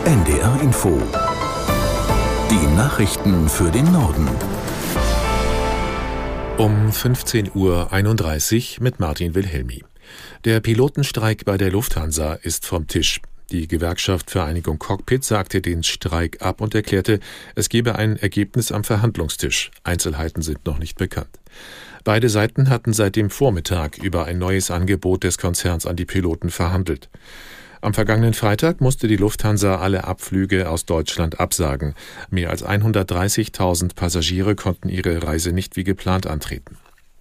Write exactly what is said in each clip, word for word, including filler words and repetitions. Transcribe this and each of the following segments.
N D R Info. Die Nachrichten für den Norden. Um fünfzehn Uhr einunddreißig mit Martin Wilhelmi. Der Pilotenstreik bei der Lufthansa ist vom Tisch. Die Gewerkschaft Vereinigung Cockpit sagte den Streik ab und erklärte, es gebe ein Ergebnis am Verhandlungstisch. Einzelheiten sind noch nicht bekannt. Beide Seiten hatten seit dem Vormittag über ein neues Angebot des Konzerns an die Piloten verhandelt. Am vergangenen Freitag musste die Lufthansa alle Abflüge aus Deutschland absagen. Mehr als hundertdreißigtausend Passagiere konnten ihre Reise nicht wie geplant antreten.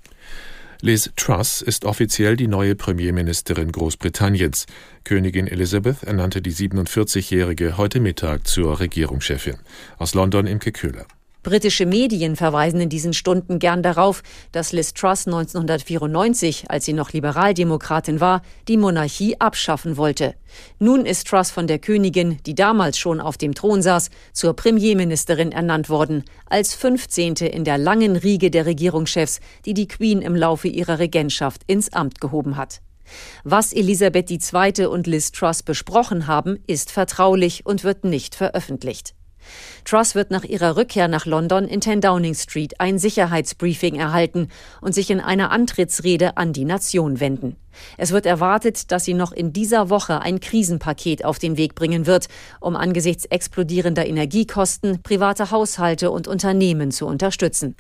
Liz Truss ist offiziell die neue Premierministerin Großbritanniens. Königin Elizabeth ernannte die siebenundvierzigjährige heute Mittag zur Regierungschefin. Aus London Imke Köhler. Britische Medien verweisen in diesen Stunden gern darauf, dass Liz Truss neunzehnhundertvierundneunzig, als sie noch Liberaldemokratin war, die Monarchie abschaffen wollte. Nun ist Truss von der Königin, die damals schon auf dem Thron saß, zur Premierministerin ernannt worden, als fünfzehnte in der langen Riege der Regierungschefs, die die Queen im Laufe ihrer Regentschaft ins Amt gehoben hat. Was Elisabeth die Zweite und Liz Truss besprochen haben, ist vertraulich und wird nicht veröffentlicht. Truss wird nach ihrer Rückkehr nach London in zehn Downing Street ein Sicherheitsbriefing erhalten und sich in einer Antrittsrede an die Nation wenden. Es wird erwartet, dass sie noch in dieser Woche ein Krisenpaket auf den Weg bringen wird, um angesichts explodierender Energiekosten private Haushalte und Unternehmen zu unterstützen.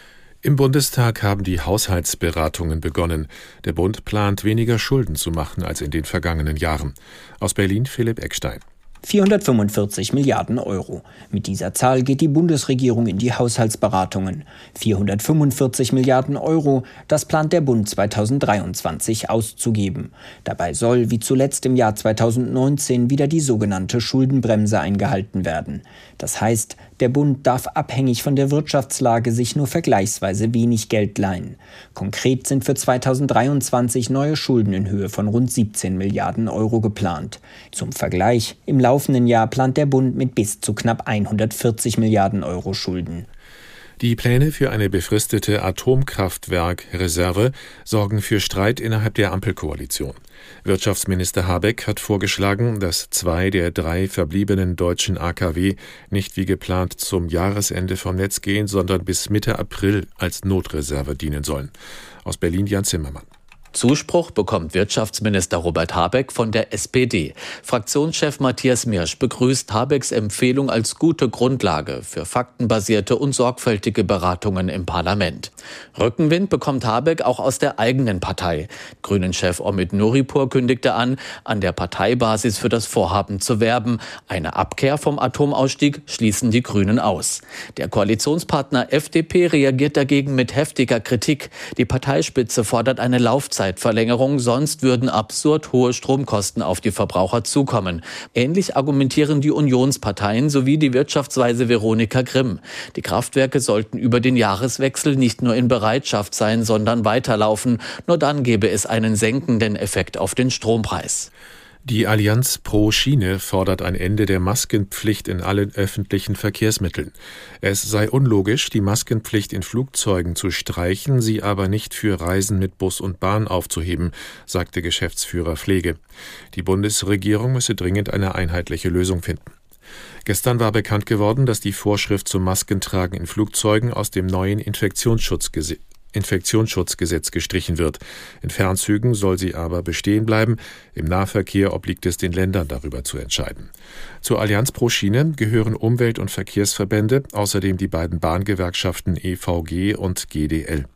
Im Bundestag haben die Haushaltsberatungen begonnen. Der Bund plant, weniger Schulden zu machen als in den vergangenen Jahren. Aus Berlin Philipp Eckstein. vierhundertfünfundvierzig Milliarden Euro. Mit dieser Zahl geht die Bundesregierung in die Haushaltsberatungen. vierhundertfünfundvierzig Milliarden Euro, das plant der Bund zweitausenddreiundzwanzig auszugeben. Dabei soll, wie zuletzt im Jahr zweitausendneunzehn, wieder die sogenannte Schuldenbremse eingehalten werden. Das heißt, der Bund darf abhängig von der Wirtschaftslage sich nur vergleichsweise wenig Geld leihen. Konkret sind für zweitausenddreiundzwanzig neue Schulden in Höhe von rund siebzehn Milliarden Euro geplant. Zum Vergleich, im laufenden Jahr plant der Bund mit bis zu knapp hundertvierzig Milliarden Euro Schulden. Die Pläne für eine befristete Atomkraftwerkreserve sorgen für Streit innerhalb der Ampelkoalition. Wirtschaftsminister Habeck hat vorgeschlagen, dass zwei der drei verbliebenen deutschen A K W nicht wie geplant zum Jahresende vom Netz gehen, sondern bis Mitte April als Notreserve dienen sollen. Aus Berlin Jan Zimmermann. Zuspruch bekommt Wirtschaftsminister Robert Habeck von der S P D. Fraktionschef Matthias Mirsch begrüßt Habecks Empfehlung als gute Grundlage für faktenbasierte und sorgfältige Beratungen im Parlament. Rückenwind bekommt Habeck auch aus der eigenen Partei. Grünen-Chef Omid Nuripur kündigte an, an der Parteibasis für das Vorhaben zu werben. Eine Abkehr vom Atomausstieg schließen die Grünen aus. Der Koalitionspartner F D P reagiert dagegen mit heftiger Kritik. Die Parteispitze fordert eine Laufzeit. Zeitverlängerung, sonst würden absurd hohe Stromkosten auf die Verbraucher zukommen. Ähnlich argumentieren die Unionsparteien sowie die Wirtschaftsweise Veronika Grimm. Die Kraftwerke sollten über den Jahreswechsel nicht nur in Bereitschaft sein, sondern weiterlaufen. Nur dann gäbe es einen senkenden Effekt auf den Strompreis. Die Allianz Pro Schiene fordert ein Ende der Maskenpflicht in allen öffentlichen Verkehrsmitteln. Es sei unlogisch, die Maskenpflicht in Flugzeugen zu streichen, sie aber nicht für Reisen mit Bus und Bahn aufzuheben, sagte Geschäftsführer Pflege. Die Bundesregierung müsse dringend eine einheitliche Lösung finden. Gestern war bekannt geworden, dass die Vorschrift zum Maskentragen in Flugzeugen aus dem neuen Infektionsschutzgesetz Infektionsschutzgesetz gestrichen wird. In Fernzügen soll sie aber bestehen bleiben. Im Nahverkehr obliegt es den Ländern, darüber zu entscheiden. Zur Allianz Pro Schiene gehören Umwelt- und Verkehrsverbände, außerdem die beiden Bahngewerkschaften E V G und G D L.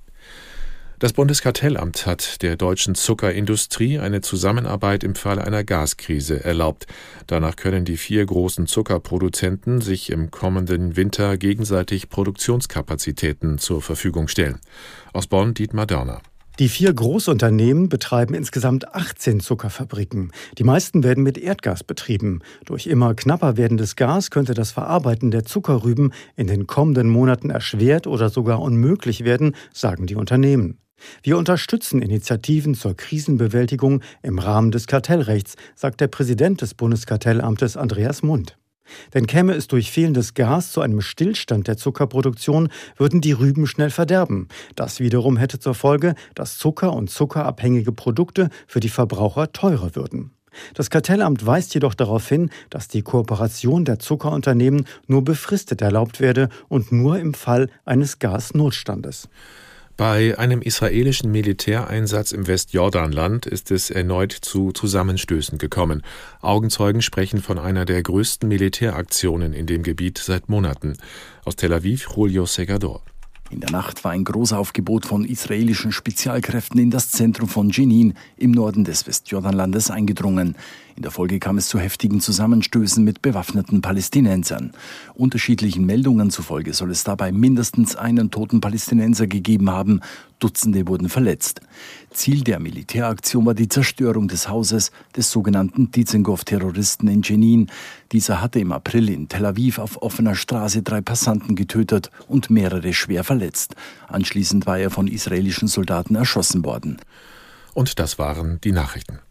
Das Bundeskartellamt hat der deutschen Zuckerindustrie eine Zusammenarbeit im Falle einer Gaskrise erlaubt. Danach können die vier großen Zuckerproduzenten sich im kommenden Winter gegenseitig Produktionskapazitäten zur Verfügung stellen. Aus Bonn Dietmar Dörner. Die vier Großunternehmen betreiben insgesamt achtzehn Zuckerfabriken. Die meisten werden mit Erdgas betrieben. Durch immer knapper werdendes Gas könnte das Verarbeiten der Zuckerrüben in den kommenden Monaten erschwert oder sogar unmöglich werden, sagen die Unternehmen. Wir unterstützen Initiativen zur Krisenbewältigung im Rahmen des Kartellrechts, sagt der Präsident des Bundeskartellamtes Andreas Mund. Denn käme es durch fehlendes Gas zu einem Stillstand der Zuckerproduktion, würden die Rüben schnell verderben. Das wiederum hätte zur Folge, dass Zucker und zuckerabhängige Produkte für die Verbraucher teurer würden. Das Kartellamt weist jedoch darauf hin, dass die Kooperation der Zuckerunternehmen nur befristet erlaubt werde und nur im Fall eines Gasnotstandes. Bei einem israelischen Militäreinsatz im Westjordanland ist es erneut zu Zusammenstößen gekommen. Augenzeugen sprechen von einer der größten Militäraktionen in dem Gebiet seit Monaten. Aus Tel Aviv, Julio Segador. In der Nacht war ein Großaufgebot von israelischen Spezialkräften in das Zentrum von Jenin im Norden des Westjordanlandes eingedrungen. In der Folge kam es zu heftigen Zusammenstößen mit bewaffneten Palästinensern. Unterschiedlichen Meldungen zufolge soll es dabei mindestens einen toten Palästinenser gegeben haben. Dutzende wurden verletzt. Ziel der Militäraktion war die Zerstörung des Hauses des sogenannten Dizengoff-Terroristen in Jenin. Dieser hatte im April in Tel Aviv auf offener Straße drei Passanten getötet und mehrere schwer verletzt. Anschließend war er von israelischen Soldaten erschossen worden. Und das waren die Nachrichten.